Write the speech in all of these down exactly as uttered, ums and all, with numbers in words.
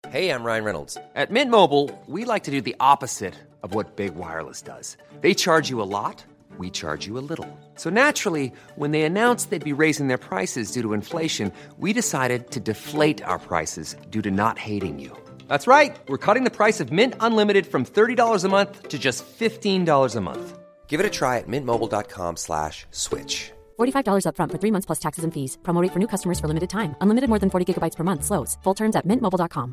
Hey, I'm Ryan Reynolds. At Mint Mobile, we like to do the opposite of what Big Wireless does. They charge you a lot, we charge you a little. So naturally, when they announced they'd be raising their prices due to inflation, we decided to deflate our prices due to not hating you. That's right. We're cutting the price of Mint Unlimited from thirty dollars a month to just fifteen dollars a month. Give it a try at mintmobile.com slash switch. forty-five dollars up front for three months plus taxes and fees. Promo rate for new customers for limited time. Unlimited more than forty gigabytes per month. Slows full terms at mint mobile dot com.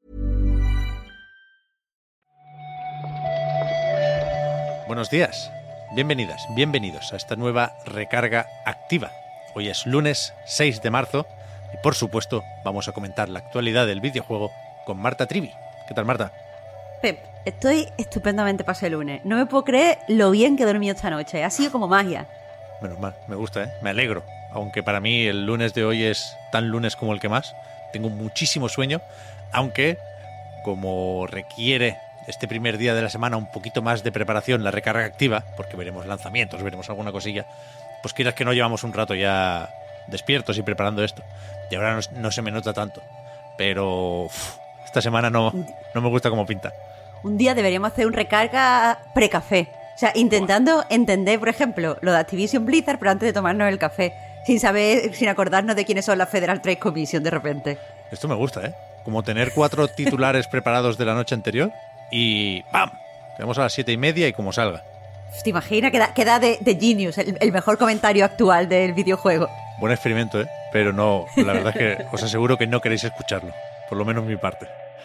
Buenos días, bienvenidas, bienvenidos a esta nueva recarga activa. Hoy es lunes seis de marzo y por supuesto vamos a comentar la actualidad del videojuego con Marta Trivi. ¿Qué tal, Marta? Pep, estoy estupendamente pasé el lunes. No me puedo creer lo bien que he dormido esta noche. Ha sido como magia. Menos mal, me gusta, ¿eh? Me alegro. Aunque para mí el lunes de hoy es tan lunes como el que más. Tengo muchísimo sueño, aunque como requiere este primer día de la semana un poquito más de preparación, la recarga activa, porque veremos lanzamientos, veremos alguna cosilla, pues quieras que no, llevamos un rato ya despiertos y preparando esto. Y ahora no, no se me nota tanto. Pero uf, esta semana no, no me gusta cómo pinta. Un día deberíamos hacer un recarga pre-café. O sea, intentando Buah. entender, por ejemplo, lo de Activision Blizzard, pero antes de tomarnos el café, sin saber, sin acordarnos de quiénes son la Federal Trade Commission de repente. Esto me gusta, ¿eh? Como tener cuatro titulares preparados de la noche anterior y ¡pam! Tenemos a las siete y media y como salga. ¿Te imaginas? Queda, queda de, de Genius, el, el mejor comentario actual del videojuego. Buen experimento, ¿eh? Pero no, la verdad es que os aseguro que no queréis escucharlo. Por lo menos mi parte.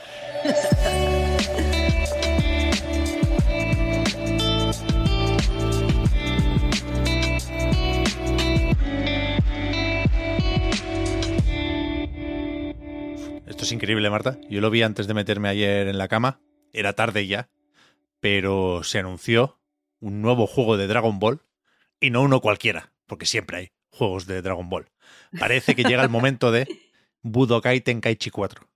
Esto es increíble, Marta. Yo lo vi antes de meterme ayer en la cama. Era tarde ya. Pero se anunció un nuevo juego de Dragon Ball. Y no uno cualquiera, porque siempre hay juegos de Dragon Ball. Parece que llega el momento de Budokai Tenkaichi cuatro.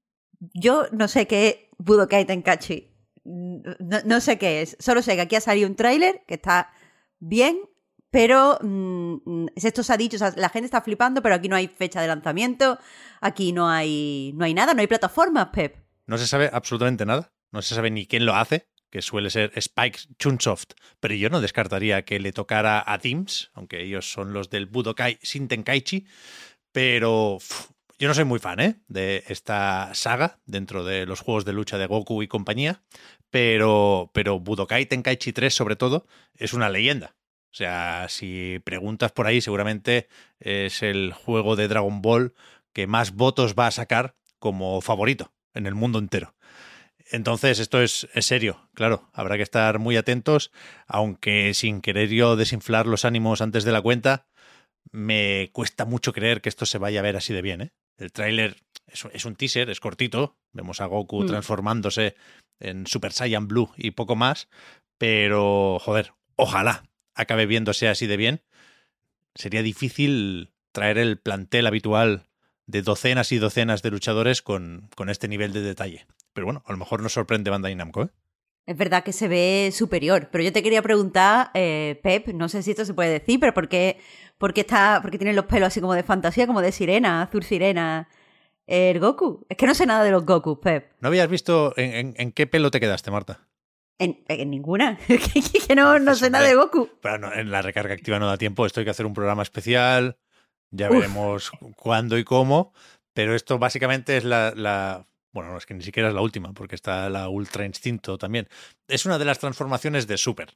Yo no sé qué es Budokai Tenkaichi. No, no sé qué es. Solo sé que aquí ha salido un tráiler que está bien, pero mmm, esto se ha dicho, o sea, la gente está flipando, pero aquí no hay fecha de lanzamiento, aquí no hay, no hay nada, no hay plataformas, Pep. No se sabe absolutamente nada. No se sabe ni quién lo hace, que suele ser Spike Chunsoft, pero yo no descartaría que le tocara a Teams, aunque ellos son los del Budokai Shin Tenkaichi, pero uf, yo no soy muy fan ¿eh? de esta saga dentro de los juegos de lucha de Goku y compañía, pero, pero Budokai Tenkaichi tres sobre todo es una leyenda. O sea, si preguntas por ahí, seguramente es el juego de Dragon Ball que más votos va a sacar como favorito en el mundo entero. Entonces, esto es, es serio, claro. Habrá que estar muy atentos, aunque sin querer yo desinflar los ánimos antes de la cuenta, me cuesta mucho creer que esto se vaya a ver así de bien, ¿eh? El tráiler es, es un teaser, es cortito. Vemos a Goku mm. transformándose en Super Saiyan Blue y poco más, pero, joder, ojalá acabe viéndose así de bien. Sería difícil traer el plantel habitual de docenas y docenas de luchadores con, con este nivel de detalle. Pero bueno, a lo mejor nos sorprende Bandai Namco, ¿eh? Es verdad que se ve superior, pero yo te quería preguntar, eh, Pep, no sé si esto se puede decir, pero ¿por qué, por qué, está, por qué tiene los pelos así como de fantasía, como de sirena, azul sirena, el Goku? Es que no sé nada de los Goku, Pep. ¿No habías visto en, en, en qué pelo te quedaste, Marta? En, en ninguna, que no, no sé nada de Goku. Pero no, en la recarga activa no da tiempo, esto hay que hacer un programa especial, ya Uf. veremos cuándo y cómo, pero esto básicamente es la... la Bueno, no, es que ni siquiera es la última, porque está la Ultra Instinto también. Es una de las transformaciones de Super,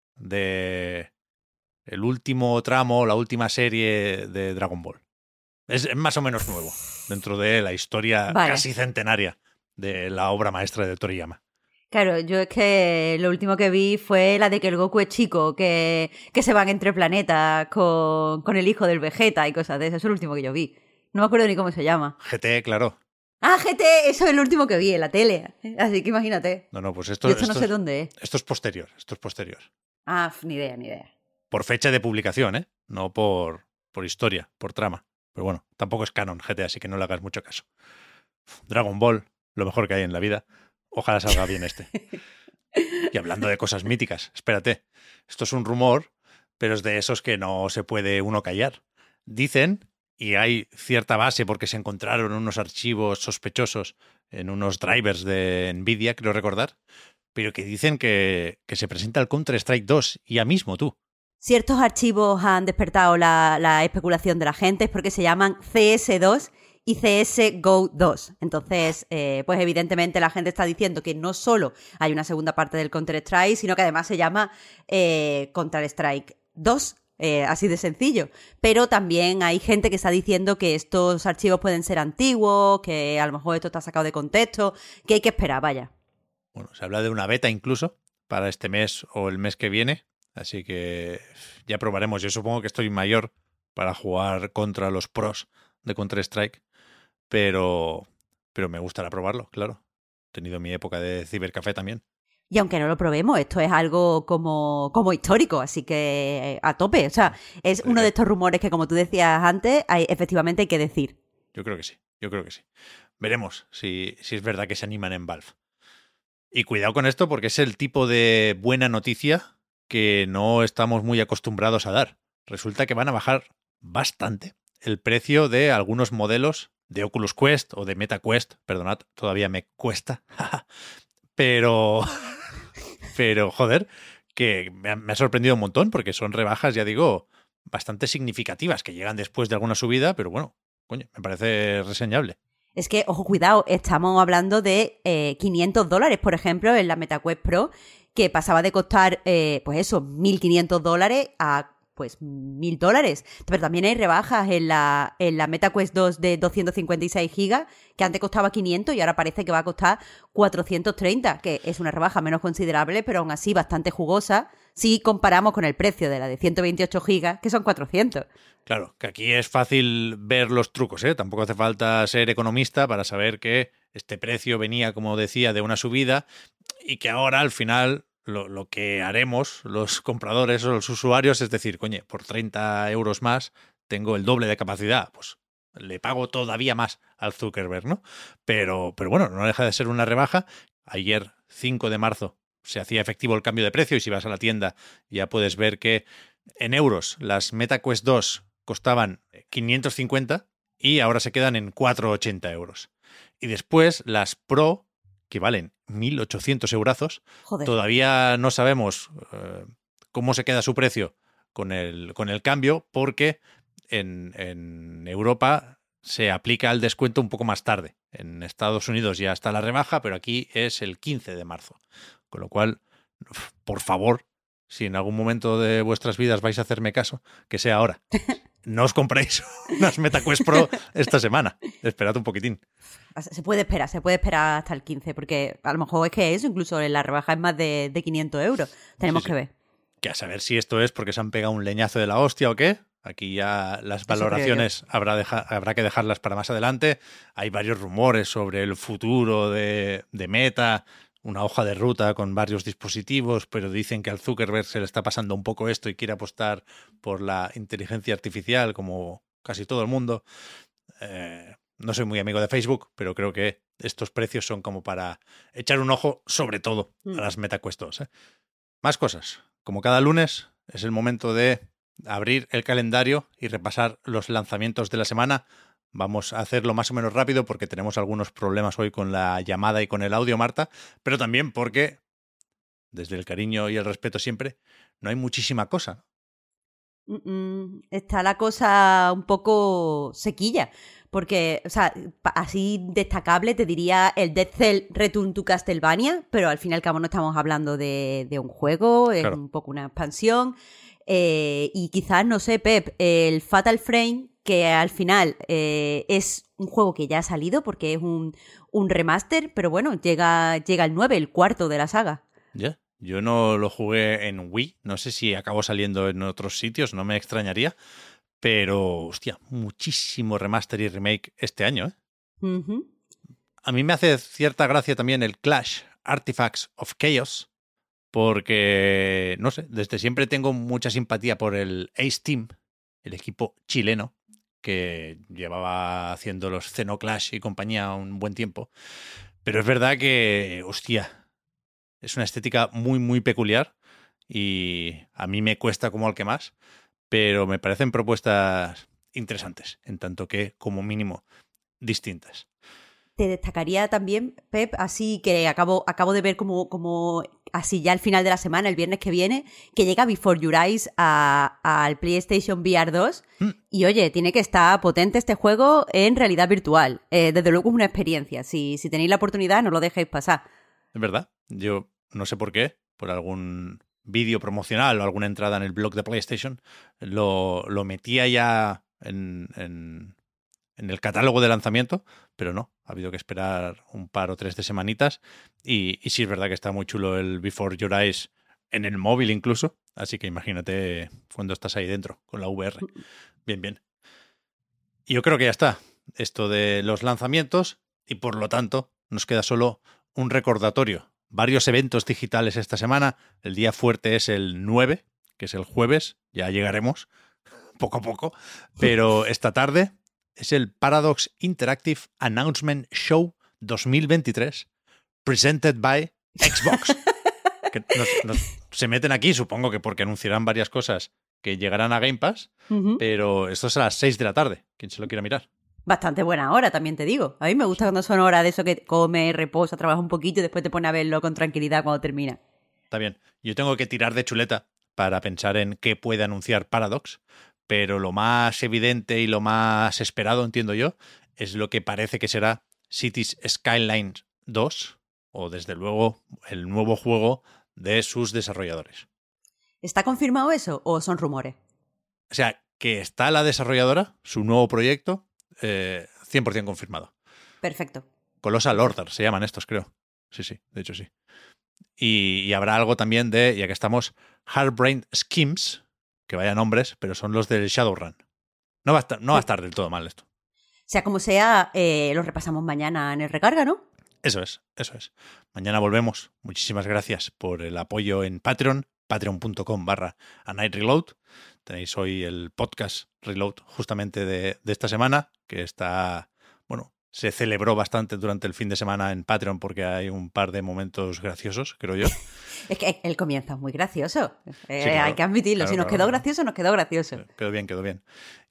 de el último tramo, la última serie de Dragon Ball. Es más o menos nuevo, dentro de la historia vale. casi centenaria de la obra maestra de Toriyama. Claro, yo es que lo último que vi fue la de que el Goku es chico, que, que se van entre planetas con, con el hijo del Vegeta y cosas de eso. Eso es lo último que yo vi. No me acuerdo ni cómo se llama. G T, claro. Ah, G T, eso es el último que vi en la tele. Así que imagínate. No, no, pues esto, esto, esto no sé dónde es. Esto es posterior, esto es posterior. Ah, ni idea, ni idea. Por fecha de publicación, ¿eh? No por, por historia, por trama. Pero bueno, tampoco es canon G T, así que no le hagas mucho caso. Dragon Ball, lo mejor que hay en la vida. Ojalá salga bien este. Y hablando de cosas míticas, espérate. Esto es un rumor, pero es de esos que no se puede uno callar. Dicen y hay cierta base porque se encontraron unos archivos sospechosos en unos drivers de Nvidia, creo recordar, pero que dicen que, que se presenta el Counter-Strike dos ya mismo, tú. Ciertos archivos han despertado la, la especulación de la gente, es porque se llaman C S dos y C S G O dos. Entonces, eh, pues evidentemente la gente está diciendo que no solo hay una segunda parte del Counter-Strike, sino que además se llama eh, Counter-Strike dos. Eh, así de sencillo, pero también hay gente que está diciendo que estos archivos pueden ser antiguos, que a lo mejor esto está sacado de contexto, que hay que esperar, vaya. Bueno, se habla de una beta incluso para este mes o el mes que viene, así que ya probaremos. Yo supongo que estoy mayor para jugar contra los pros de Counter-Strike, pero, pero me gustará probarlo, claro. He tenido mi época de cibercafé también. Y aunque no lo probemos, esto es algo como, como histórico, así que a tope. O sea, es uno de estos rumores que, como tú decías antes, hay, efectivamente hay que decir. Yo creo que sí, yo creo que sí. Veremos si, si es verdad que se animan en Valve. Y cuidado con esto porque es el tipo de buena noticia que no estamos muy acostumbrados a dar. Resulta que van a bajar bastante el precio de algunos modelos de Oculus Quest o de MetaQuest. Perdonad, todavía me cuesta. Pero... Pero, joder, que me ha, me ha sorprendido un montón porque son rebajas, ya digo, bastante significativas, que llegan después de alguna subida, pero bueno, coño, me parece reseñable. Es que, ojo, cuidado, estamos hablando de eh, quinientos dólares, por ejemplo, en la MetaQuest Pro, que pasaba de costar, eh, pues eso, mil quinientos dólares a pues mil dólares. Pero también hay rebajas en la, en la MetaQuest dos de doscientos cincuenta y seis gigas, que antes costaba quinientos y ahora parece que va a costar cuatrocientos treinta, que es una rebaja menos considerable, pero aún así bastante jugosa si comparamos con el precio de la de ciento veintiocho gigas, que son cuatrocientos. Claro, que aquí es fácil ver los trucos, ¿eh? Tampoco hace falta ser economista para saber que este precio venía, como decía, de una subida y que ahora al final... Lo, lo que haremos los compradores o los usuarios es decir, coño, por treinta euros más tengo el doble de capacidad, pues le pago todavía más al Zuckerberg, ¿no? Pero, pero bueno, no deja de ser una rebaja. Ayer, cinco de marzo, se hacía efectivo el cambio de precio y si vas a la tienda ya puedes ver que en euros las MetaQuest dos costaban quinientos cincuenta y ahora se quedan en cuatrocientos ochenta euros. Y después las Pro, que valen mil ochocientos eurazos. Joder. Todavía no sabemos eh, cómo se queda su precio con el, con el cambio, porque en, en Europa se aplica el descuento un poco más tarde. En Estados Unidos ya está la rebaja, pero aquí es el quince de marzo. Con lo cual, por favor, si en algún momento de vuestras vidas vais a hacerme caso, que sea ahora. No os compréis unas MetaQuest Pro esta semana. Esperad un poquitín. Se puede esperar, se puede esperar hasta el quince, porque a lo mejor es que eso, incluso en la rebaja es más de, de quinientos euros. Tenemos sí, sí. que ver. Que a saber si esto es porque se han pegado un leñazo de la hostia o qué. Aquí ya las valoraciones habrá, deja, habrá que dejarlas para más adelante. Hay varios rumores sobre el futuro de, de Meta, una hoja de ruta con varios dispositivos, pero dicen que al Zuckerberg se le está pasando un poco esto y quiere apostar por la inteligencia artificial, como casi todo el mundo. Eh, no soy muy amigo de Facebook, pero creo que estos precios son como para echar un ojo, sobre todo, a las MetaQuest dos, ¿eh? Más cosas. Como cada lunes, es el momento de abrir el calendario y repasar los lanzamientos de la semana. Vamos a hacerlo más o menos rápido porque tenemos algunos problemas hoy con la llamada y con el audio, Marta, pero también porque, desde el cariño y el respeto siempre, no hay muchísima cosa. Mm-mm. Está la cosa un poco sequilla, porque, o sea, así destacable te diría el Dead Cell Return to Castlevania, pero al fin y al cabo no estamos hablando de, de un juego, es Claro. un poco una expansión. Eh, y quizás, no sé, Pep, el Fatal Frame, que al final eh, es un juego que ya ha salido porque es un, un remaster, pero bueno, llega, llega el nueve, el cuarto de la saga. Ya. Yo no lo jugué en Wii, no sé si acabó saliendo en otros sitios, no me extrañaría, pero, hostia, muchísimo remaster y remake este año, ¿eh? Uh-huh. A mí me hace cierta gracia también el Clash Artifacts of Chaos, porque, no sé, desde siempre tengo mucha simpatía por el Ace Team, el equipo chileno, que llevaba haciendo los Xenoclash y compañía un buen tiempo. Pero es verdad que, hostia, es una estética muy, muy peculiar y a mí me cuesta como al que más, pero me parecen propuestas interesantes, en tanto que, como mínimo, distintas. Te destacaría también, Pep, así que acabo, acabo de ver como, como así ya al final de la semana, el viernes que viene, que llega Before Your Eyes a- al PlayStation V R dos. Mm. Y oye, tiene que estar potente este juego en realidad virtual. Eh, desde luego es una experiencia. Si, si tenéis la oportunidad, no lo dejéis pasar. Es verdad. Yo no sé por qué, por algún vídeo promocional o alguna entrada en el blog de PlayStation, lo, lo metía ya en... en en el catálogo de lanzamiento, pero no, ha habido que esperar un par o tres de semanitas y, y sí es verdad que está muy chulo el Before Your Eyes en el móvil incluso, así que imagínate cuando estás ahí dentro con la V R. Bien, bien. Y yo creo que ya está esto de los lanzamientos y por lo tanto nos queda solo un recordatorio. Varios eventos digitales esta semana, el día fuerte es el nueve, que es el jueves, ya llegaremos poco a poco, pero esta tarde es el Paradox Interactive Announcement Show dos mil veintitrés, presented by Xbox. Que nos, nos, se meten aquí, supongo que porque anunciarán varias cosas que llegarán a Game Pass, uh-huh. pero esto es a las seis de la tarde, quien se lo quiera mirar. Bastante buena hora, también te digo. A mí me gusta cuando son horas de eso que come, reposa, trabaja un poquito y después te pone a verlo con tranquilidad cuando termina. Está bien. Yo tengo que tirar de chuleta para pensar en qué puede anunciar Paradox, pero lo más evidente y lo más esperado, entiendo yo, es lo que parece que será Cities Skylines dos, o desde luego el nuevo juego de sus desarrolladores. ¿Está confirmado eso o son rumores? O sea, que está la desarrolladora, su nuevo proyecto, eh, cien por ciento confirmado. Perfecto. Colossal Order se llaman estos, creo. Sí, sí, de hecho sí. Y, y habrá algo también de, ya que estamos, Hardbrain Schemes, que vaya nombres, pero son los del Shadowrun. No va a estar, no va a estar del todo mal esto. Sea como sea, eh, lo repasamos mañana en el Recarga, ¿no? Eso es, eso es. Mañana volvemos. Muchísimas gracias por el apoyo en Patreon, patreon.com barra A Night Reload. Tenéis hoy el podcast Reload justamente de, de esta semana, que está, bueno, se celebró bastante durante el fin de semana en Patreon porque hay un par de momentos graciosos, creo yo. Es que el comienzo es muy gracioso. Eh, sí, claro, hay que admitirlo. Claro, si nos claro, quedó claro. gracioso, nos quedó gracioso. Quedó bien, quedó bien.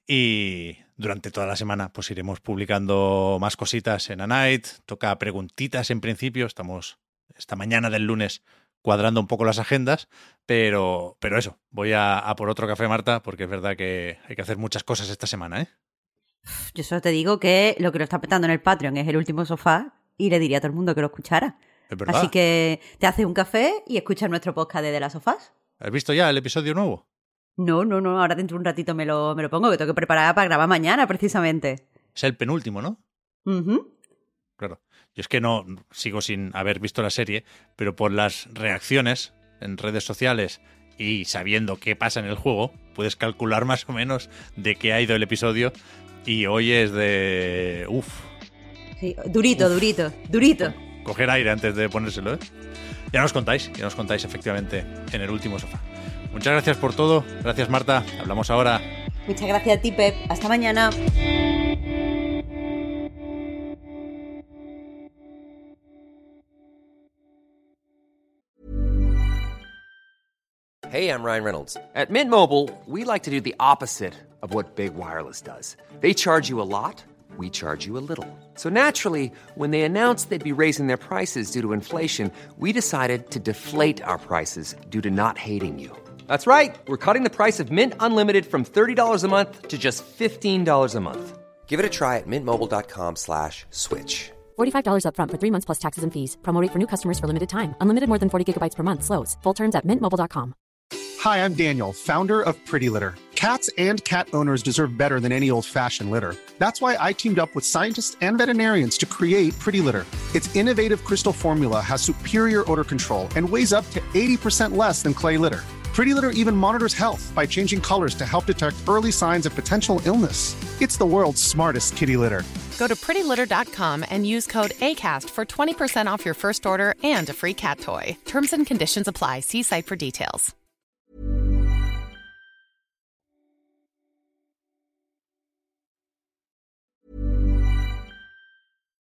Y durante toda la semana pues iremos publicando más cositas en A Night. Toca preguntitas en principio. Estamos esta mañana del lunes cuadrando un poco las agendas, pero, pero eso, voy a, a por otro café, Marta, porque es verdad que hay que hacer muchas cosas esta semana, ¿eh? Yo solo te digo que lo que lo está petando en el Patreon es el último sofá y le diría a todo el mundo que lo escuchara. Es verdad. Así que te haces un café y escuchas nuestro podcast de De las Sofás. ¿Has visto ya el episodio nuevo? No, no, no, ahora dentro de un ratito me lo, me lo pongo, que tengo que preparar para grabar mañana, precisamente. Es el penúltimo, ¿no? Uh-huh. Claro. Yo es que no sigo sin haber visto la serie, pero por las reacciones en redes sociales y sabiendo qué pasa en el juego, puedes calcular más o menos de qué ha ido el episodio. Y hoy es de... Uf. Sí, durito, Uf. durito, durito. Coger aire antes de ponérselo, ¿eh? Ya nos contáis, ya nos contáis efectivamente en el último sofá. Muchas gracias por todo. Gracias, Marta. Hablamos ahora. Muchas gracias a ti, Pep. Hasta mañana. Hey, I'm Ryan Reynolds. At Mint Mobile, we like to do the opposite of what Big Wireless does. They charge you a lot, we charge you a little. So naturally, when they announced they'd be raising their prices due to inflation, we decided to deflate our prices due to not hating you. That's right. We're cutting the price of Mint Unlimited from thirty dollars a month to just fifteen dollars a month. Give it a try at mintmobile.com slash switch. forty-five dollars up front for three months plus taxes and fees. Promo rate for new customers for limited time. Unlimited more than forty gigabytes per month slows. Full terms at mint mobile dot com. Hi, I'm Daniel, founder of Pretty Litter. Cats and cat owners deserve better than any old-fashioned litter. That's why I teamed up with scientists and veterinarians to create Pretty Litter. Its innovative crystal formula has superior odor control and weighs up to eighty percent less than clay litter. Pretty Litter even monitors health by changing colors to help detect early signs of potential illness. It's the world's smartest kitty litter. Go to pretty litter dot com and use code ACAST for twenty percent off your first order and a free cat toy. Terms and conditions apply. See site for details.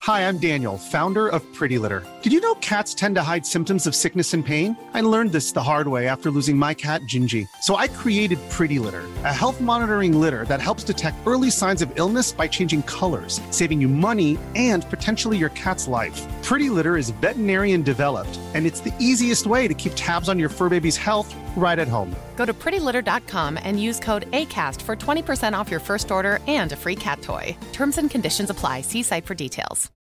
Hi, I'm Daniel, founder of Pretty Litter. Did you know cats tend to hide symptoms of sickness and pain? I learned this the hard way after losing my cat, Gingy. So I created Pretty Litter, a health monitoring litter that helps detect early signs of illness by changing colors, saving you money and potentially your cat's life. Pretty Litter is veterinarian developed, and it's the easiest way to keep tabs on your fur baby's health right at home. Go to pretty litter dot com and use code ACAST for twenty percent off your first order and a free cat toy. Terms and conditions apply. See site for details.